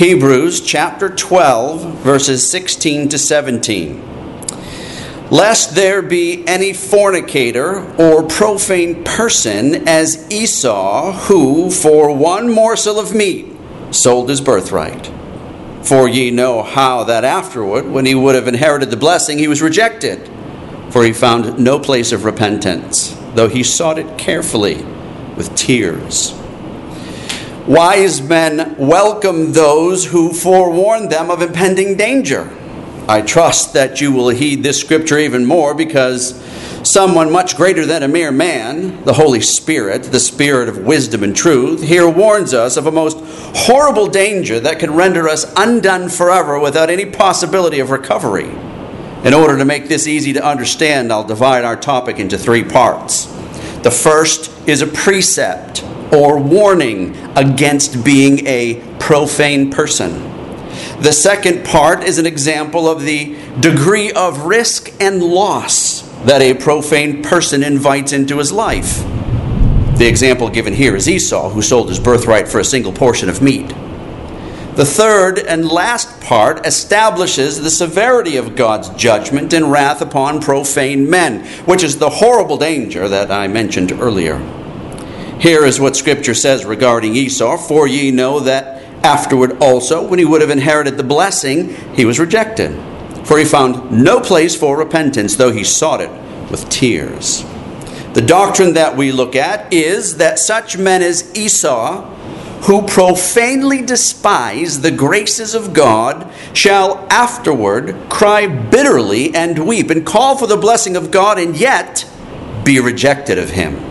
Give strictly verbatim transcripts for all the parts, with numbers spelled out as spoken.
Hebrews chapter twelve, verses sixteen to seventeen. Lest there be any fornicator or profane person as Esau, who for one morsel of meat sold his birthright. For ye know how that afterward, when he would have inherited the blessing, he was rejected. For he found no place of repentance, though he sought it carefully with tears. Wise men welcome those who forewarn them of impending danger. I trust that you will heed this scripture even more, because someone much greater than a mere man, the Holy Spirit, the Spirit of wisdom and truth, here warns us of a most horrible danger that could render us undone forever without any possibility of recovery. In order to make this easy to understand, I'll divide our topic into three parts. The first is a precept or warning against being a profane person. The second part is an example of the degree of risk and loss that a profane person invites into his life. The example given here is Esau, who sold his birthright for a single portion of meat. The third and last part establishes the severity of God's judgment and wrath upon profane men, which is the horrible danger that I mentioned earlier. Here is what Scripture says regarding Esau. For ye know that afterward also, when he would have inherited the blessing, he was rejected. For he found no place for repentance, though he sought it with tears. The doctrine that we look at is that such men as Esau, who profanely despise the graces of God, shall afterward cry bitterly and weep, and call for the blessing of God, and yet be rejected of him.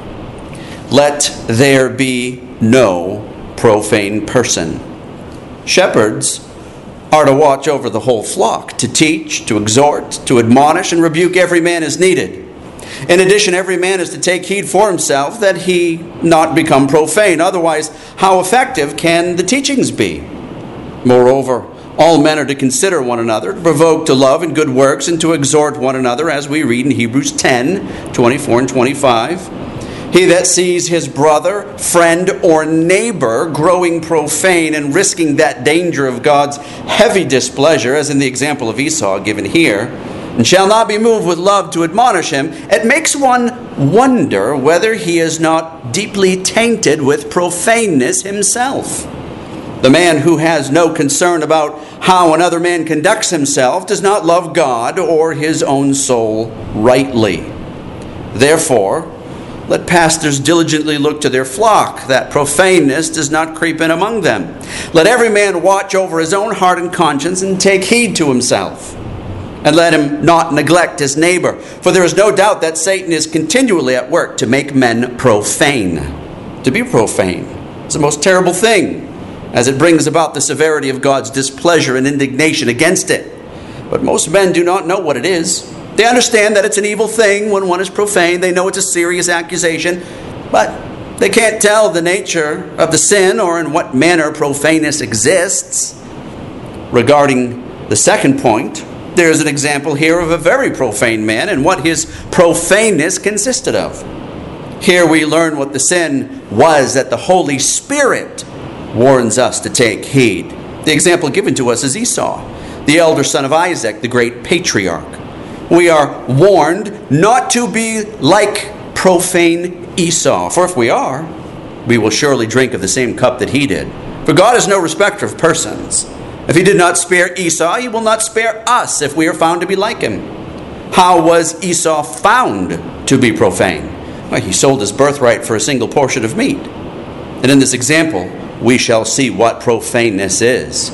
Let there be no profane person. Shepherds are to watch over the whole flock, to teach, to exhort, to admonish, and rebuke every man as needed. In addition, every man is to take heed for himself that he not become profane. Otherwise, how effective can the teachings be? Moreover, all men are to consider one another, to provoke to love and good works, and to exhort one another, as we read in Hebrews ten, twenty-four and twenty-five. He that sees his brother, friend, or neighbor growing profane and risking that danger of God's heavy displeasure, as in the example of Esau given here, and shall not be moved with love to admonish him, it makes one wonder whether he is not deeply tainted with profaneness himself. The man who has no concern about how another man conducts himself does not love God or his own soul rightly. Therefore, let pastors diligently look to their flock, that profaneness does not creep in among them. Let every man watch over his own heart and conscience, and take heed to himself. And let him not neglect his neighbor. For there is no doubt that Satan is continually at work to make men profane. To be profane is the most terrible thing, as it brings about the severity of God's displeasure and indignation against it. But most men do not know what it is. They understand that it's an evil thing when one is profane. They know it's a serious accusation, but they can't tell the nature of the sin or in what manner profaneness exists. Regarding the second point, there's an example here of a very profane man and what his profaneness consisted of. Here we learn what the sin was that the Holy Spirit warns us to take heed. The example given to us is Esau, the elder son of Isaac, the great patriarch. We are warned not to be like profane Esau. For if we are, we will surely drink of the same cup that he did. For God is no respecter of persons. If he did not spare Esau, he will not spare us if we are found to be like him. How was Esau found to be profane? Well, he sold his birthright for a single portion of meat. And in this example, we shall see what profaneness is.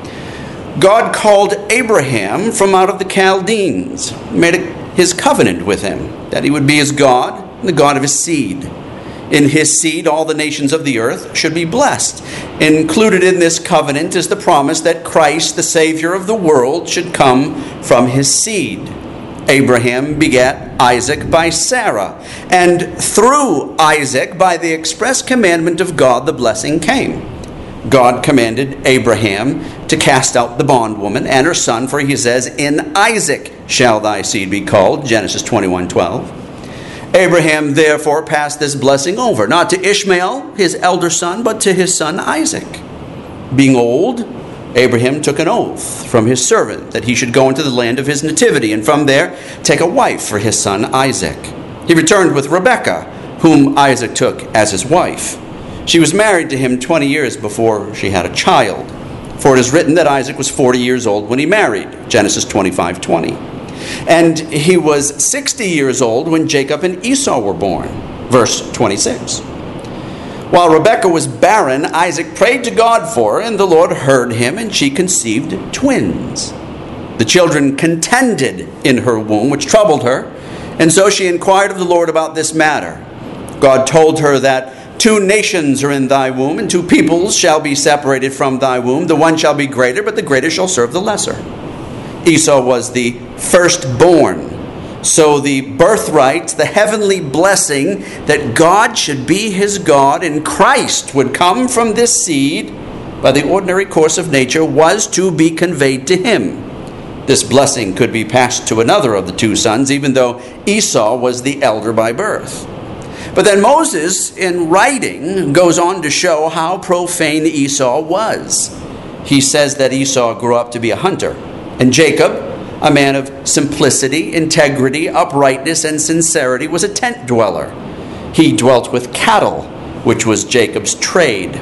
God called Abraham from out of the Chaldeans, made his covenant with him, that he would be his God, and the God of his seed. In his seed, all the nations of the earth should be blessed. Included in this covenant is the promise that Christ, the Savior of the world, should come from his seed. Abraham begat Isaac by Sarah, and through Isaac, by the express commandment of God, the blessing came. God commanded Abraham to cast out the bondwoman and her son, for he says, in Isaac shall thy seed be called, Genesis twenty-one twelve. Abraham therefore passed this blessing over, not to Ishmael, his elder son, but to his son Isaac. Being old, Abraham took an oath from his servant that he should go into the land of his nativity, and from there take a wife for his son Isaac. He returned with Rebekah, whom Isaac took as his wife. She was married to him twenty years before she had a child. For it is written that Isaac was forty years old when he married, Genesis twenty-five twenty. And he was sixty years old when Jacob and Esau were born, verse twenty-six. While Rebekah was barren, Isaac prayed to God for her, and the Lord heard him, and she conceived twins. The children contended in her womb, which troubled her, and so she inquired of the Lord about this matter. God told her that two nations are in thy womb, and two peoples shall be separated from thy womb. The one shall be greater, but the greater shall serve the lesser. Esau was the firstborn. So the birthright, the heavenly blessing that God should be his God and Christ would come from this seed by the ordinary course of nature, was to be conveyed to him. This blessing could be passed to another of the two sons, even though Esau was the elder by birth. But then Moses, in writing, goes on to show how profane Esau was. He says that Esau grew up to be a hunter, and Jacob, a man of simplicity, integrity, uprightness, and sincerity, was a tent dweller. He dwelt with cattle, which was Jacob's trade.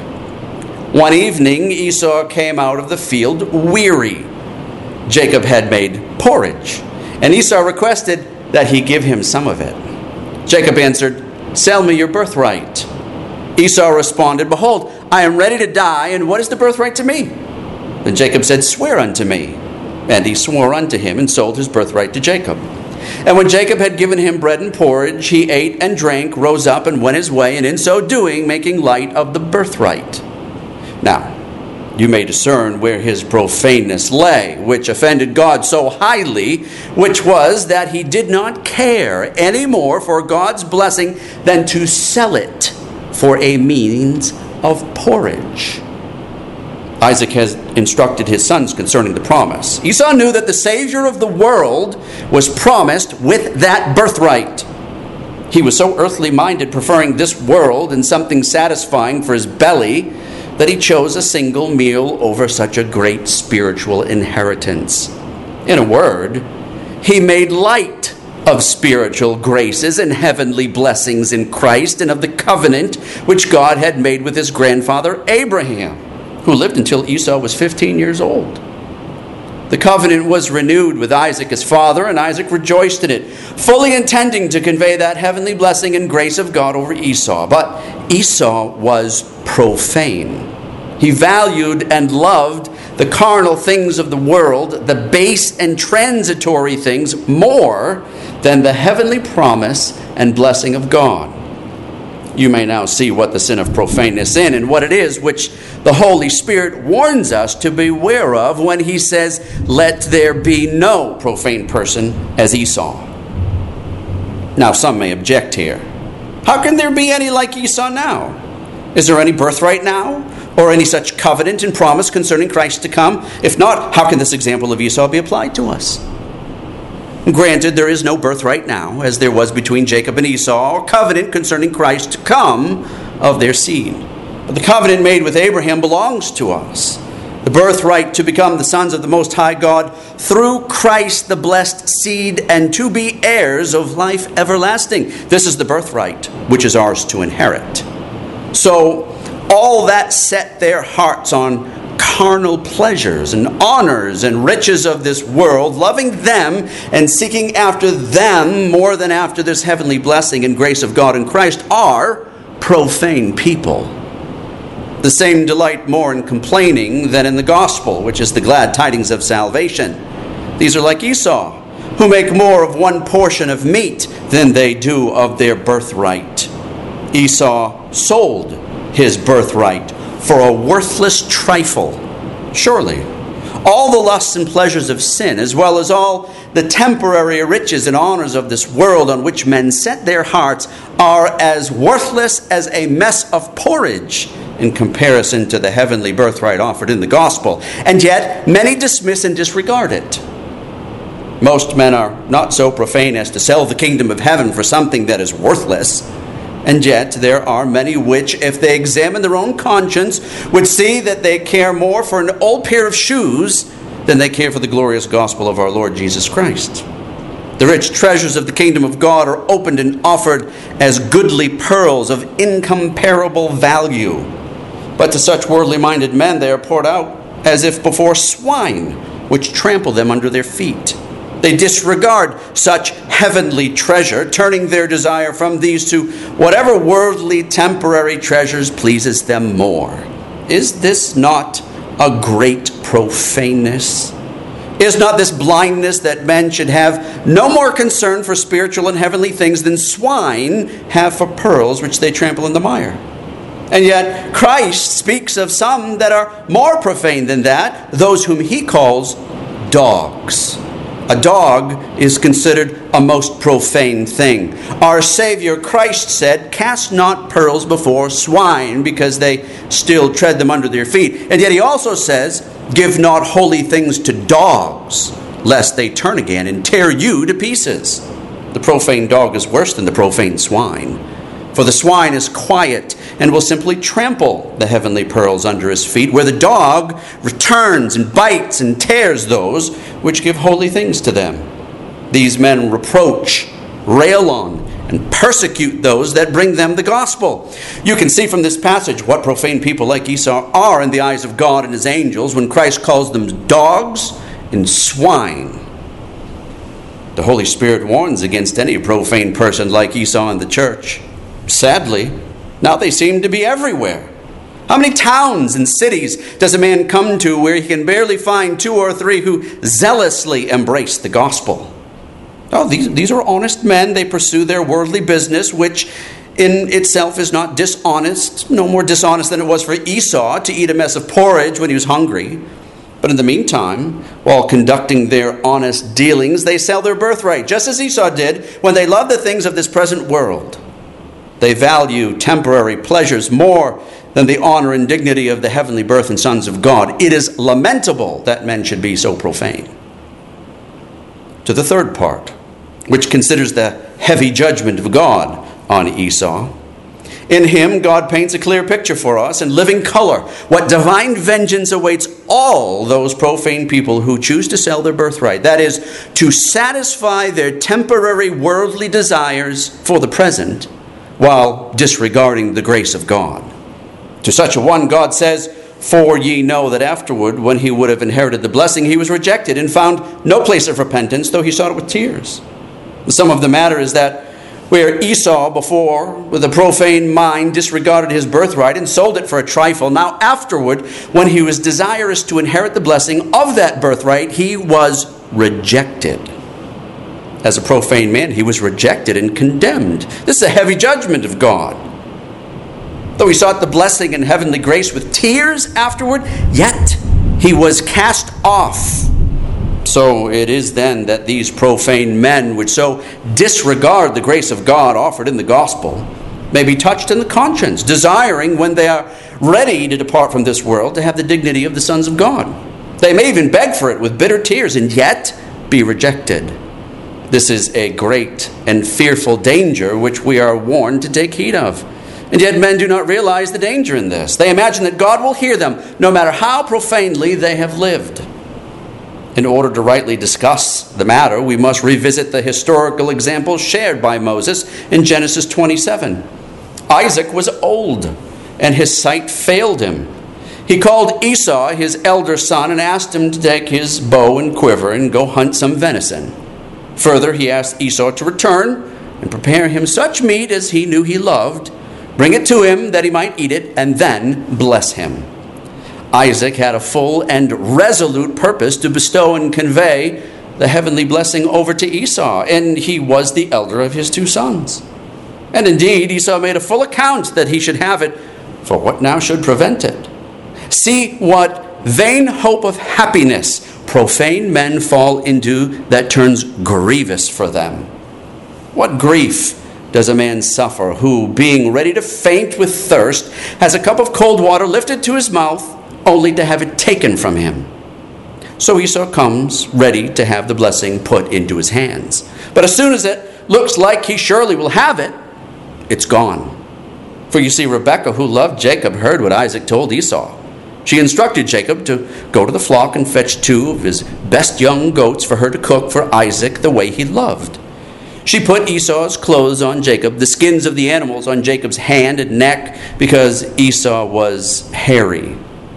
One evening, Esau came out of the field weary. Jacob had made porridge, and Esau requested that he give him some of it. Jacob answered, "Sell me your birthright." Esau responded, "Behold, I am ready to die, and what is the birthright to me?" Then Jacob said, "Swear unto me." And he swore unto him, and sold his birthright to Jacob. And when Jacob had given him bread and porridge, he ate and drank, rose up, and went his way, and in so doing, making light of the birthright. Now, you may discern where his profaneness lay, which offended God so highly, which was that he did not care any more for God's blessing than to sell it for a means of porridge. Isaac has instructed his sons concerning the promise. Esau knew that the Savior of the world was promised with that birthright. He was so earthly minded, preferring this world and something satisfying for his belly, that he chose a single meal over such a great spiritual inheritance. In a word, he made light of spiritual graces and heavenly blessings in Christ, and of the covenant which God had made with his grandfather Abraham, who lived until Esau was fifteen years old. The covenant was renewed with Isaac his father, and Isaac rejoiced in it, fully intending to convey that heavenly blessing and grace of God over Esau. But Esau was profane. He valued and loved the carnal things of the world, the base and transitory things, more than the heavenly promise and blessing of God. You may now see what the sin of profaneness is and what it is which the Holy Spirit warns us to beware of when he says, "Let there be no profane person as Esau." Now, some may object here. How can there be any like Esau now? Is there any birthright now, or any such covenant and promise concerning Christ to come? If not, how can this example of Esau be applied to us? Granted, there is no birthright now, as there was between Jacob and Esau, or covenant concerning Christ to come of their seed. But the covenant made with Abraham belongs to us. The birthright to become the sons of the Most High God through Christ, the blessed seed, and to be heirs of life everlasting. This is the birthright which is ours to inherit. So all that set their hearts on carnal pleasures and honors and riches of this world, loving them and seeking after them more than after this heavenly blessing and grace of God in Christ, are profane people. The same delight more in complaining than in the gospel, which is the glad tidings of salvation. These are like Esau, who make more of one portion of meat than they do of their birthright. Esau sold his birthright for a worthless trifle. Surely, all the lusts and pleasures of sin, as well as all the temporary riches and honors of this world on which men set their hearts, are as worthless as a mess of porridge in comparison to the heavenly birthright offered in the gospel. And yet, many dismiss and disregard it. Most men are not so profane as to sell the kingdom of heaven for something that is worthless. And yet there are many which, if they examine their own conscience, would see that they care more for an old pair of shoes than they care for the glorious gospel of our Lord Jesus Christ. The rich treasures of the kingdom of God are opened and offered as goodly pearls of incomparable value. But to such worldly-minded men they are poured out as if before swine, which trample them under their feet. They disregard such heavenly treasure, turning their desire from these to whatever worldly temporary treasures pleases them more. Is this not a great profaneness? Is not this blindness that men should have no more concern for spiritual and heavenly things than swine have for pearls which they trample in the mire? And yet Christ speaks of some that are more profane than that, those whom he calls dogs. A dog is considered a most profane thing. Our Savior Christ said, "Cast not pearls before swine, because they still tread them under their feet." And yet he also says, "Give not holy things to dogs, lest they turn again and tear you to pieces." The profane dog is worse than the profane swine. For the swine is quiet and will simply trample the heavenly pearls under his feet, where the dog returns and bites and tears those which give holy things to them. These men reproach, rail on, and persecute those that bring them the gospel. You can see from this passage what profane people like Esau are in the eyes of God and his angels when Christ calls them dogs and swine. The Holy Spirit warns against any profane person like Esau in the church. Sadly, now they seem to be everywhere. How many towns and cities does a man come to where he can barely find two or three who zealously embrace the gospel? Oh, these, these are honest men. They pursue their worldly business, which in itself is not dishonest, no more dishonest than it was for Esau to eat a mess of porridge when he was hungry. But in the meantime, while conducting their honest dealings, they sell their birthright, just as Esau did when they love the things of this present world. They value temporary pleasures more than the honor and dignity of the heavenly birth and sons of God. It is lamentable that men should be so profane. To the third part, which considers the heavy judgment of God on Esau. In him, God paints a clear picture for us in living color what divine vengeance awaits all those profane people who choose to sell their birthright. That is, to satisfy their temporary worldly desires for the present, while disregarding the grace of God. To such a one, God says, "For ye know that afterward, when he would have inherited the blessing, he was rejected and found no place of repentance, though he sought it with tears." The sum of the matter is that where Esau before, with a profane mind, disregarded his birthright and sold it for a trifle, now afterward, when he was desirous to inherit the blessing of that birthright, he was rejected. As a profane man, he was rejected and condemned. This is a heavy judgment of God. Though he sought the blessing and heavenly grace with tears afterward, yet he was cast off. So it is then that these profane men, which so disregard the grace of God offered in the gospel, may be touched in the conscience, desiring, when they are ready to depart from this world, to have the dignity of the sons of God. They may even beg for it with bitter tears, and yet be rejected. This is a great and fearful danger which we are warned to take heed of. And yet men do not realize the danger in this. They imagine that God will hear them no matter how profanely they have lived. In order to rightly discuss the matter, we must revisit the historical examples shared by Moses in Genesis twenty-seven. Isaac was old, and his sight failed him. He called Esau, his elder son, and asked him to take his bow and quiver and go hunt some venison. Further, he asked Esau to return and prepare him such meat as he knew he loved, bring it to him that he might eat it, and then bless him. Isaac had a full and resolute purpose to bestow and convey the heavenly blessing over to Esau, and he was the elder of his two sons. And indeed, Esau made a full account that he should have it, for what now should prevent it? See what vain hope of happiness profane men fall into that turns grievous for them. What grief does a man suffer who, being ready to faint with thirst, has a cup of cold water lifted to his mouth, only to have it taken from him? So Esau comes ready to have the blessing put into his hands. But as soon as it looks like he surely will have it, it's gone. For you see, Rebekah, who loved Jacob, heard what Isaac told Esau. She instructed Jacob to go to the flock and fetch two of his best young goats for her to cook for Isaac the way he loved. She put Esau's clothes on Jacob, the skins of the animals on Jacob's hand and neck, because Esau was hairy.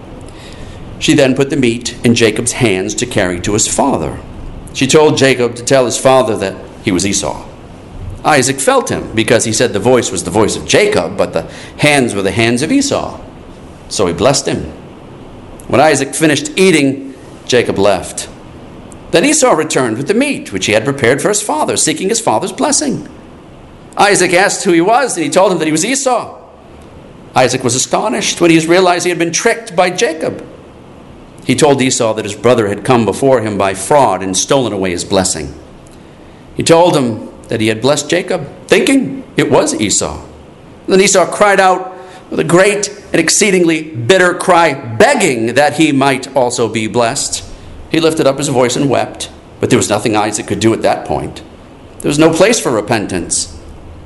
She then put the meat in Jacob's hands to carry to his father. She told Jacob to tell his father that he was Esau. Isaac felt him, because he said the voice was the voice of Jacob, but the hands were the hands of Esau. So he blessed him. When Isaac finished eating, Jacob left. Then Esau returned with the meat, which he had prepared for his father, seeking his father's blessing. Isaac asked who he was, and he told him that he was Esau. Isaac was astonished when he realized he had been tricked by Jacob. He told Esau that his brother had come before him by fraud and stolen away his blessing. He told him that he had blessed Jacob, thinking it was Esau. Then Esau cried out with a great and exceedingly bitter cry, begging that he might also be blessed. He lifted up his voice and wept, but there was nothing Isaac could do at that point. There was no place for repentance.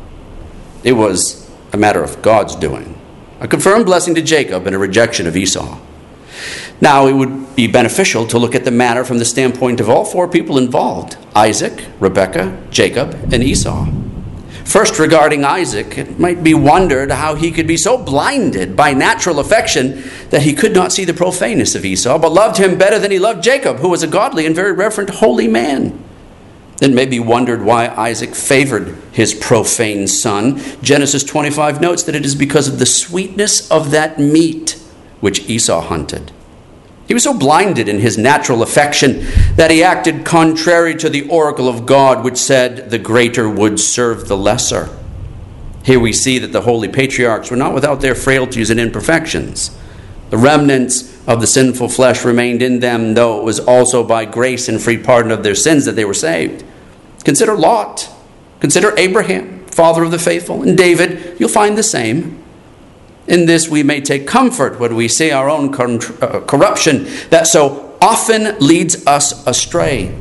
It was a matter of God's doing. A confirmed blessing to Jacob and a rejection of Esau. Now, it would be beneficial to look at the matter from the standpoint of all four people involved: Isaac, Rebekah, Jacob, and Esau. First, regarding Isaac, it might be wondered how he could be so blinded by natural affection that he could not see the profaneness of Esau, but loved him better than he loved Jacob, who was a godly and very reverent holy man. It may be wondered why Isaac favored his profane son. Genesis twenty-five notes that it is because of the sweetness of that meat which Esau hunted. He was so blinded in his natural affection that he acted contrary to the oracle of God, which said the greater would serve the lesser. Here we see that the holy patriarchs were not without their frailties and imperfections. The remnants of the sinful flesh remained in them, though it was also by grace and free pardon of their sins that they were saved. Consider Lot. Consider Abraham, father of the faithful, and David. You'll find the same. In this we may take comfort when we see our own corruption that so often leads us astray.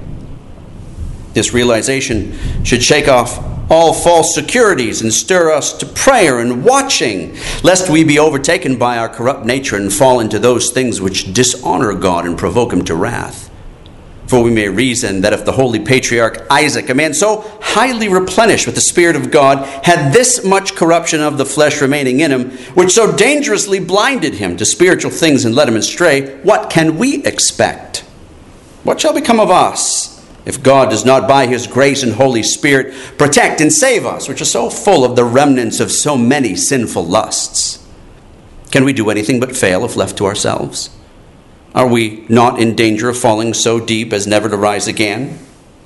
This realization should shake off all false securities and stir us to prayer and watching, lest we be overtaken by our corrupt nature and fall into those things which dishonor God and provoke him to wrath. For we may reason that if the holy patriarch Isaac, a man so highly replenished with the Spirit of God, had this much corruption of the flesh remaining in him, which so dangerously blinded him to spiritual things and led him astray, what can we expect? What shall become of us if God does not by his grace and Holy Spirit protect and save us, which are so full of the remnants of so many sinful lusts? Can we do anything but fail if left to ourselves? Are we not in danger of falling so deep as never to rise again?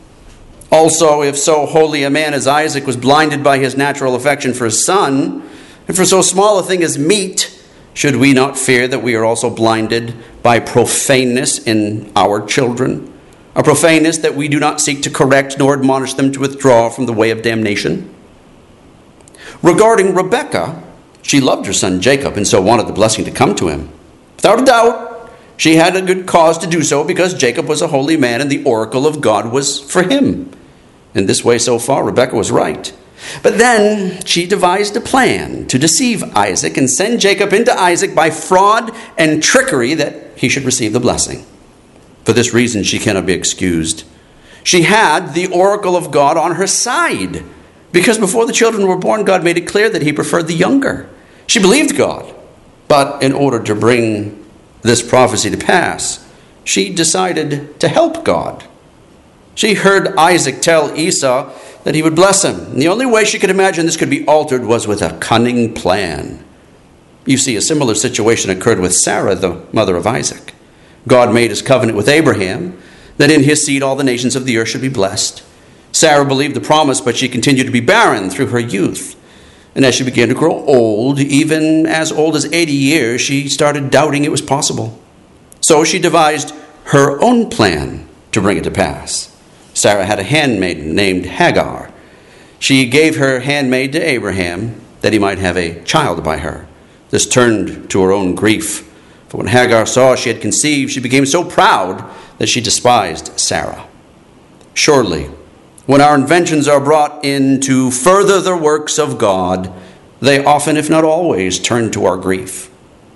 Also, if so holy a man as Isaac was blinded by his natural affection for his son, and for so small a thing as meat, should we not fear that we are also blinded by profaneness in our children? A profaneness that we do not seek to correct nor admonish them to withdraw from the way of damnation? Regarding Rebekah, she loved her son Jacob and so wanted the blessing to come to him. Without a doubt, she had a good cause to do so because Jacob was a holy man and the oracle of God was for him. In this way, so far, Rebekah was right. But then she devised a plan to deceive Isaac and send Jacob into Isaac by fraud and trickery that he should receive the blessing. For this reason, she cannot be excused. She had the oracle of God on her side because before the children were born, God made it clear that he preferred the younger. She believed God, but in order to bring this prophecy to pass, she decided to help God. She heard Isaac tell Esau that he would bless him. And the only way she could imagine this could be altered was with a cunning plan. You see, a similar situation occurred with Sarah, the mother of Isaac. God made his covenant with Abraham that in his seed all the nations of the earth should be blessed. Sarah believed the promise, but she continued to be barren through her youth. And as she began to grow old, even as old as eighty years, she started doubting it was possible. So she devised her own plan to bring it to pass. Sarah had a handmaid named Hagar. She gave her handmaid to Abraham that he might have a child by her. This turned to her own grief. For when Hagar saw she had conceived, she became so proud that she despised Sarah. Surely, when our inventions are brought in to further the works of God, they often, if not always, turn to our grief.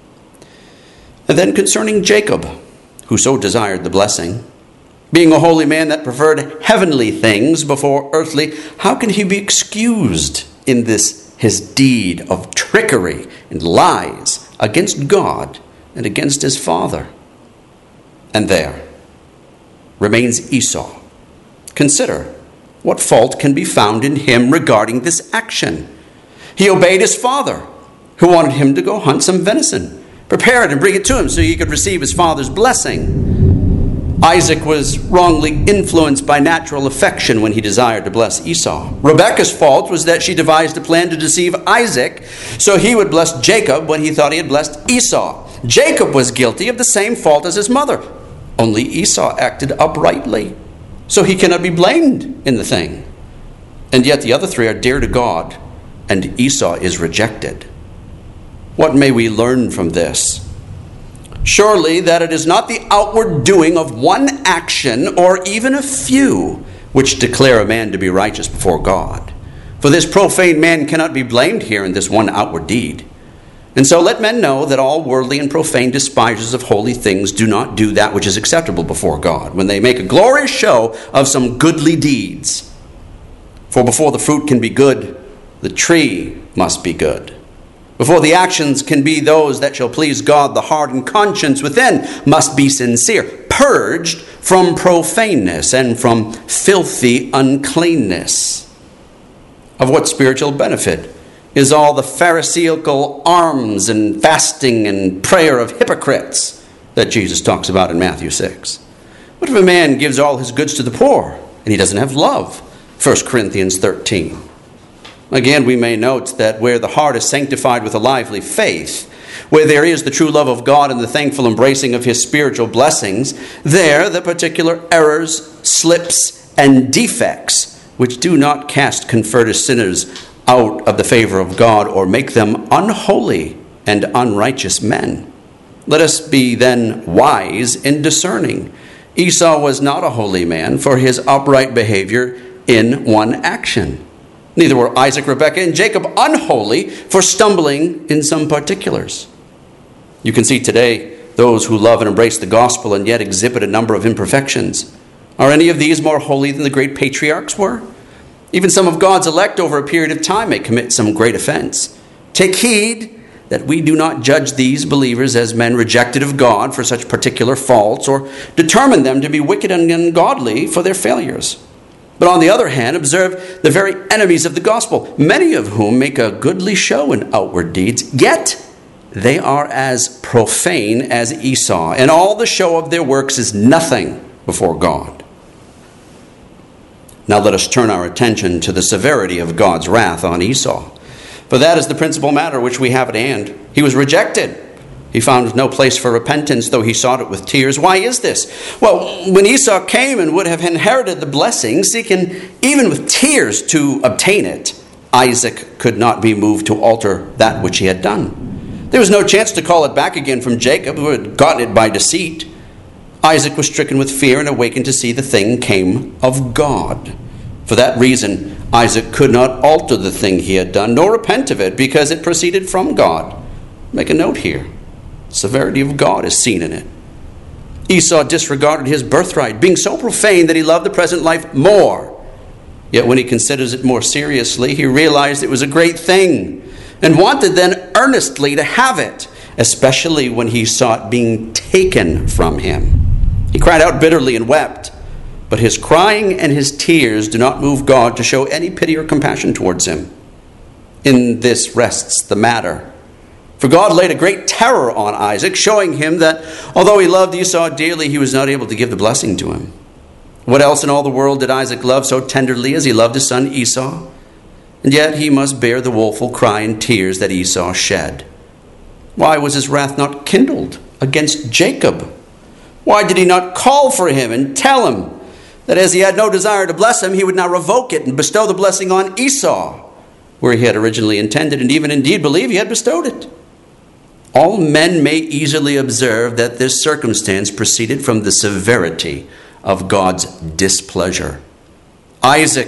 And then concerning Jacob, who so desired the blessing, being a holy man that preferred heavenly things before earthly, how can he be excused in this his deed of trickery and lies against God and against his father? And there remains Esau. Consider what fault can be found in him regarding this action. He obeyed his father, who wanted him to go hunt some venison, prepare it and bring it to him so he could receive his father's blessing. Isaac was wrongly influenced by natural affection when he desired to bless Esau. Rebekah's fault was that she devised a plan to deceive Isaac so he would bless Jacob when he thought he had blessed Esau. Jacob was guilty of the same fault as his mother. Only Esau acted uprightly, so he cannot be blamed in the thing. And yet the other three are dear to God, and Esau is rejected. What may we learn from this? Surely that it is not the outward doing of one action or even a few which declare a man to be righteous before God. For this profane man cannot be blamed here in this one outward deed. And so let men know that all worldly and profane despisers of holy things do not do that which is acceptable before God, when they make a glorious show of some goodly deeds. For before the fruit can be good, the tree must be good. Before the actions can be those that shall please God, the heart and conscience within must be sincere, purged from profaneness and from filthy uncleanness. Of what spiritual benefit is all the pharisaical alms and fasting and prayer of hypocrites that Jesus talks about in Matthew six? What if a man gives all his goods to the poor and he doesn't have love? First Corinthians thirteen. Again, we may note that where the heart is sanctified with a lively faith, where there is the true love of God and the thankful embracing of his spiritual blessings, there the particular errors, slips, and defects which do not cast converted sinners out of the favor of God or make them unholy and unrighteous men. Let us be then wise in discerning. Esau was not a holy man for his upright behavior in one action. Neither were Isaac, Rebekah, and Jacob unholy for stumbling in some particulars. You can see today those who love and embrace the gospel and yet exhibit a number of imperfections. Are any of these more holy than the great patriarchs were? Even some of God's elect over a period of time may commit some great offense. Take heed that we do not judge these believers as men rejected of God for such particular faults, or determine them to be wicked and ungodly for their failures. But on the other hand, observe the very enemies of the gospel, many of whom make a goodly show in outward deeds, yet they are as profane as Esau, and all the show of their works is nothing before God. Now let us turn our attention to the severity of God's wrath on Esau, for that is the principal matter which we have at hand. He was rejected. He found no place for repentance, though he sought it with tears. Why is this? Well, when Esau came and would have inherited the blessing, seeking even with tears to obtain it, Isaac could not be moved to alter that which he had done. There was no chance to call it back again from Jacob, who had gotten it by deceit. Isaac was stricken with fear and awakened to see the thing came of God. For that reason, Isaac could not alter the thing he had done, nor repent of it, because it proceeded from God. Make a note here. Severity of God is seen in it. Esau disregarded his birthright, being so profane that he loved the present life more. Yet when he considers it more seriously, he realized it was a great thing and wanted then earnestly to have it, especially when he saw it being taken from him. He cried out bitterly and wept, but his crying and his tears do not move God to show any pity or compassion towards him. In this rests the matter. For God laid a great terror on Isaac, showing him that although he loved Esau dearly, he was not able to give the blessing to him. What else in all the world did Isaac love so tenderly as he loved his son Esau? And yet he must bear the woeful cry and tears that Esau shed. Why was his wrath not kindled against Jacob? Why did he not call for him and tell him that as he had no desire to bless him, he would now revoke it and bestow the blessing on Esau, where he had originally intended and even indeed believed he had bestowed it? All men may easily observe that this circumstance proceeded from the severity of God's displeasure. Isaac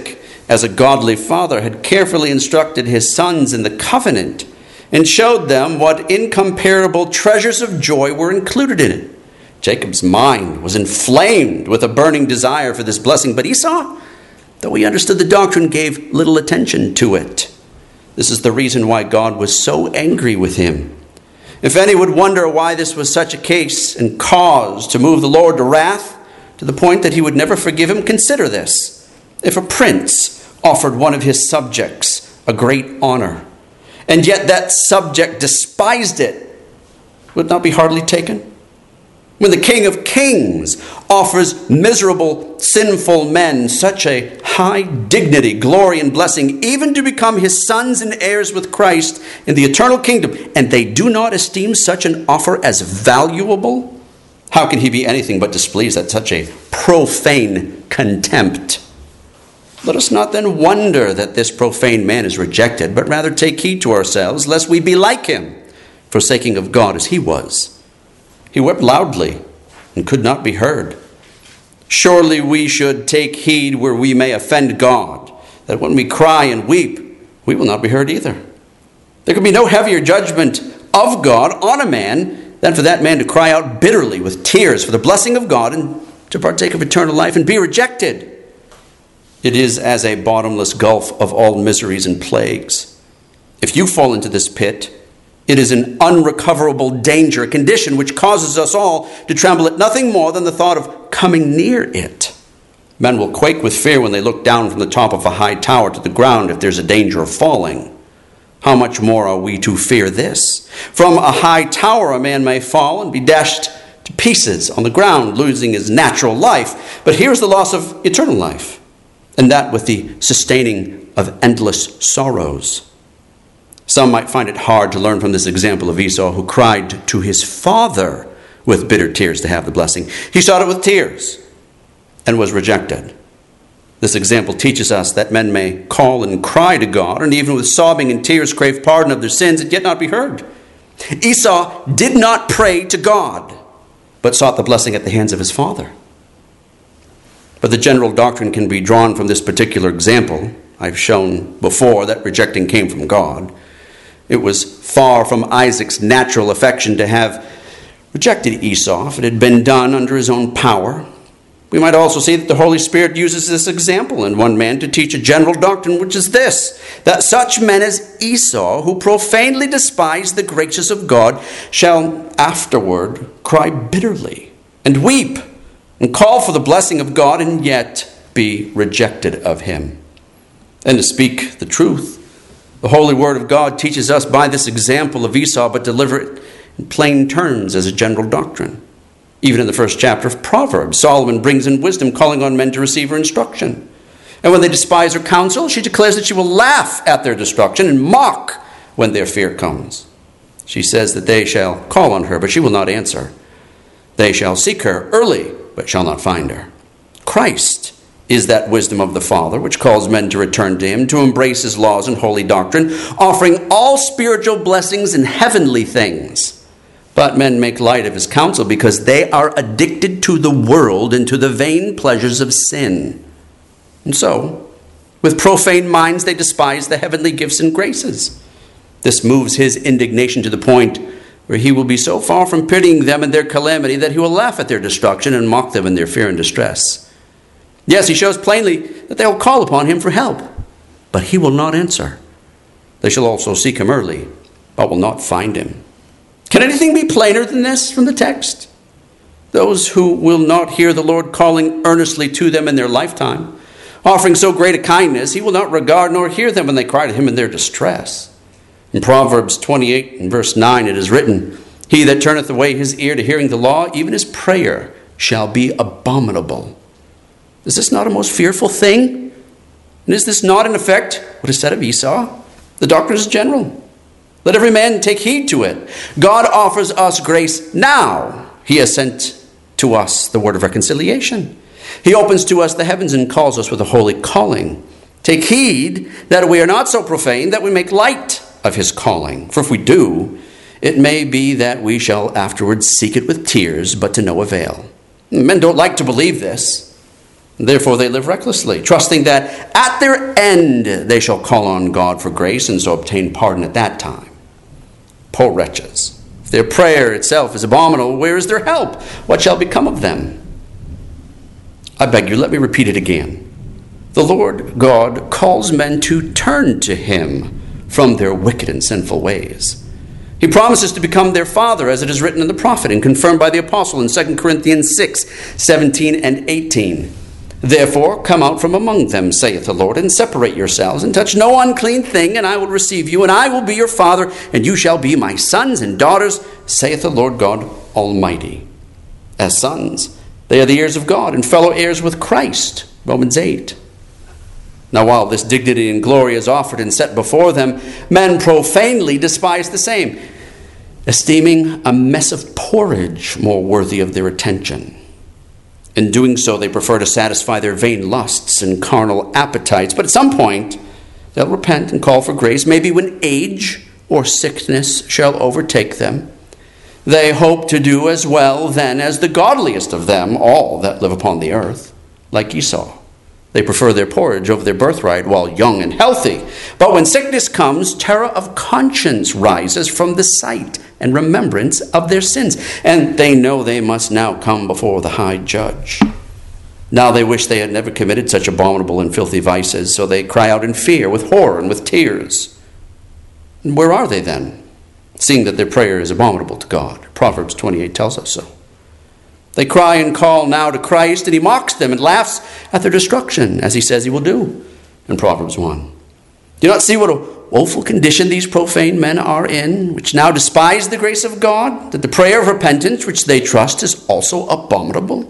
as a godly father, had carefully instructed his sons in the covenant and showed them what incomparable treasures of joy were included in it. Jacob's mind was inflamed with a burning desire for this blessing, but Esau, though he understood the doctrine, gave little attention to it. This is the reason why God was so angry with him. If any would wonder why this was such a case and cause to move the Lord to wrath, to the point that he would never forgive him, consider this. If a prince offered one of his subjects a great honor, and yet that subject despised it, would it not be hardly taken? When the King of Kings offers miserable, sinful men such a high dignity, glory, and blessing, even to become his sons and heirs with Christ in the eternal kingdom, and they do not esteem such an offer as valuable, how can he be anything but displeased at such a profane contempt? Let us not then wonder that this profane man is rejected, but rather take heed to ourselves, lest we be like him, forsaking of God as he was. He wept loudly and could not be heard. Surely we should take heed where we may offend God, that when we cry and weep, we will not be heard either. There can be no heavier judgment of God on a man than for that man to cry out bitterly with tears for the blessing of God and to partake of eternal life and be rejected. It is as a bottomless gulf of all miseries and plagues. If you fall into this pit, it is an unrecoverable danger, a condition which causes us all to tremble at nothing more than the thought of coming near it. Men will quake with fear when they look down from the top of a high tower to the ground if there's a danger of falling. How much more are we to fear this? From a high tower a man may fall and be dashed to pieces on the ground, losing his natural life. But here's the loss of eternal life, and that with the sustaining of endless sorrows. Some might find it hard to learn from this example of Esau, who cried to his father with bitter tears to have the blessing. He sought it with tears and was rejected. This example teaches us that men may call and cry to God, and even with sobbing and tears crave pardon of their sins, and yet not be heard. Esau did not pray to God, but sought the blessing at the hands of his father. But the general doctrine can be drawn from this particular example. I've shown before that rejecting came from God. It was far from Isaac's natural affection to have rejected Esau if it had been done under his own power. We might also see that the Holy Spirit uses this example in one man to teach a general doctrine, which is this, that such men as Esau, who profanely despise the graces of God, shall afterward cry bitterly and weep and call for the blessing of God, and yet be rejected of him. And to speak the truth, the holy word of God teaches us by this example of Esau, but deliver it in plain terms as a general doctrine. Even in the first chapter of Proverbs, Solomon brings in wisdom, calling on men to receive her instruction. And when they despise her counsel, she declares that she will laugh at their destruction and mock when their fear comes. She says that they shall call on her, but she will not answer. They shall seek her early, but shall not find her. Christ is that wisdom of the Father, which calls men to return to him, to embrace his laws and holy doctrine, offering all spiritual blessings and heavenly things. But men make light of his counsel because they are addicted to the world and to the vain pleasures of sin. And so, with profane minds, they despise the heavenly gifts and graces. This moves his indignation to the point where he will be so far from pitying them in their calamity that he will laugh at their destruction and mock them in their fear and distress. Yes, he shows plainly that they will call upon him for help, but he will not answer. They shall also seek him early, but will not find him. Can anything be plainer than this from the text? Those who will not hear the Lord calling earnestly to them in their lifetime, offering so great a kindness, he will not regard nor hear them when they cry to him in their distress. In Proverbs twenty-eight and verse nine it is written, "He that turneth away his ear to hearing the law, even his prayer shall be abominable." Is this not a most fearful thing? And is this not, in effect, what is said of Esau? The doctrine is general. Let every man take heed to it. God offers us grace now. He has sent to us the word of reconciliation. He opens to us the heavens and calls us with a holy calling. Take heed that we are not so profane that we make light of his calling. For if we do, it may be that we shall afterwards seek it with tears, but to no avail. Men don't like to believe this. Therefore they live recklessly, trusting that at their end they shall call on God for grace and so obtain pardon at that time. Poor wretches! If their prayer itself is abominable, where is their help? What shall become of them? I beg you, let me repeat it again. The Lord God calls men to turn to him from their wicked and sinful ways. He promises to become their father, as it is written in the prophet and confirmed by the apostle in Second Corinthians six, seventeen and eighteen. Therefore, come out from among them, saith the Lord, and separate yourselves, and touch no unclean thing, and I will receive you, and I will be your father, and you shall be my sons and daughters, saith the Lord God Almighty. As sons, they are the heirs of God, and fellow heirs with Christ, Romans eight. Now while this dignity and glory is offered and set before them, men profanely despise the same, esteeming a mess of porridge more worthy of their attention. In doing so, they prefer to satisfy their vain lusts and carnal appetites. But at some point, they'll repent and call for grace, maybe when age or sickness shall overtake them. They hope to do as well then as the godliest of them, all that live upon the earth, like Esau. They prefer their porridge over their birthright while young and healthy. But when sickness comes, terror of conscience rises from the sight and remembrance of their sins. And they know they must now come before the high judge. Now they wish they had never committed such abominable and filthy vices, so they cry out in fear, with horror and with tears. And where are they then, seeing that their prayer is abominable to God? Proverbs twenty-eight tells us so. They cry and call now to Christ, and he mocks them and laughs at their destruction, as he says he will do in Proverbs one. Do you not see what a woeful condition these profane men are in, which now despise the grace of God, that the prayer of repentance which they trust is also abominable?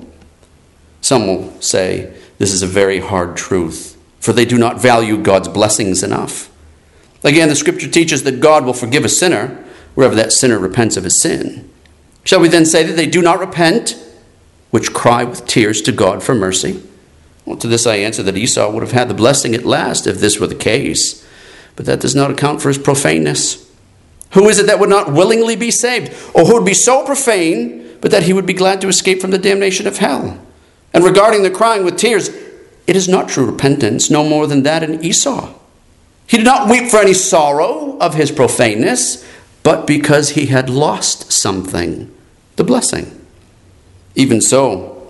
Some will say this is a very hard truth, for they do not value God's blessings enough. Again, the scripture teaches that God will forgive a sinner wherever that sinner repents of his sin. Shall we then say that they do not repent, which cry with tears to God for mercy? Well, to this I answer that Esau would have had the blessing at last if this were the case. But that does not account for his profaneness. Who is it that would not willingly be saved? Or who would be so profane, but that he would be glad to escape from the damnation of hell? And regarding the crying with tears, it is not true repentance, no more than that in Esau. He did not weep for any sorrow of his profaneness, but because he had lost something, the blessing. Even so,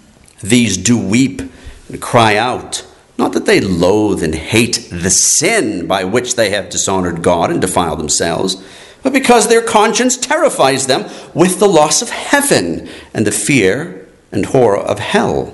these do weep and cry out, not that they loathe and hate the sin by which they have dishonored God and defiled themselves, but because their conscience terrifies them with the loss of heaven and the fear and horror of hell.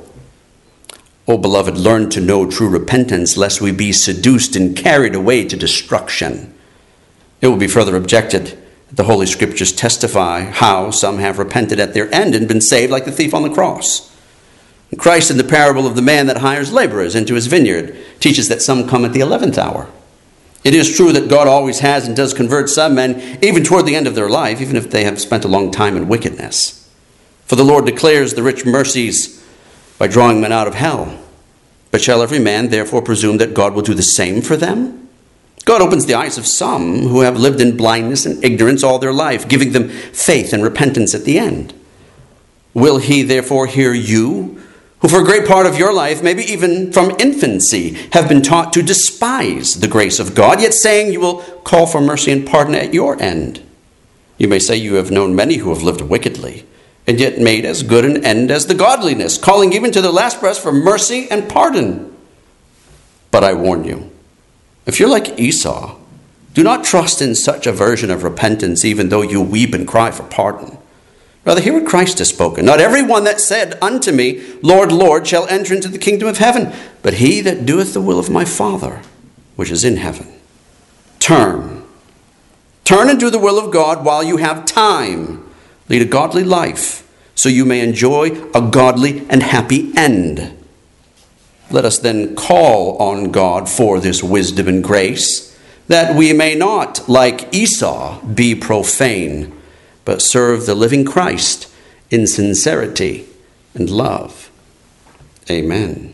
O beloved, learn to know true repentance, lest we be seduced and carried away to destruction. It will be further objected, the Holy Scriptures testify how some have repented at their end and been saved, like the thief on the cross. And Christ, in the parable of the man that hires laborers into his vineyard, teaches that some come at the eleventh hour. It is true that God always has and does convert some men, even toward the end of their life, even if they have spent a long time in wickedness. For the Lord declares the rich mercies by drawing men out of hell. But shall every man therefore presume that God will do the same for them? God opens the eyes of some who have lived in blindness and ignorance all their life, giving them faith and repentance at the end. Will he therefore hear you, who for a great part of your life, maybe even from infancy, have been taught to despise the grace of God, yet saying you will call for mercy and pardon at your end? You may say you have known many who have lived wickedly, and yet made as good an end as the godliness, calling even to their last breath for mercy and pardon. But I warn you, if you're like Esau, do not trust in such a version of repentance, even though you weep and cry for pardon. Rather, hear what Christ has spoken. Not every one that said unto me, Lord, Lord, shall enter into the kingdom of heaven, but he that doeth the will of my Father, which is in heaven. Turn. Turn and do the will of God while you have time. Lead a godly life, so you may enjoy a godly and happy end. Let us then call on God for this wisdom and grace, that we may not, like Esau, be profane, but serve the living Christ in sincerity and love. Amen.